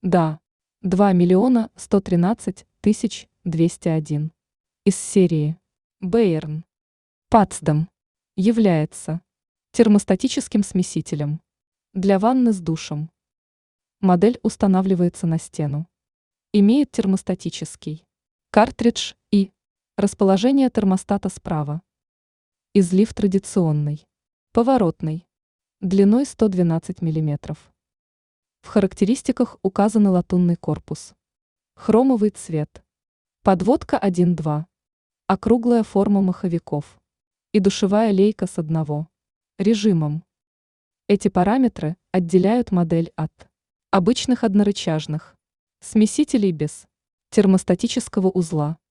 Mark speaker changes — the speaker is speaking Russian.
Speaker 1: Да. 2 13201. Из серии Bayern. Потсдам является термостатическим смесителем для ванны с душем. Модель устанавливается на стену. Имеет термостатический картридж и расположение термостата справа. Излив традиционный, поворотный, длиной 112 мм. В характеристиках указаны латунный корпус, хромовый цвет, подводка 1.2, округлая форма маховиков и душевая лейка с одного режимом. Эти параметры отделяют модель от обычных однорычажных смесителей без термостатического узла.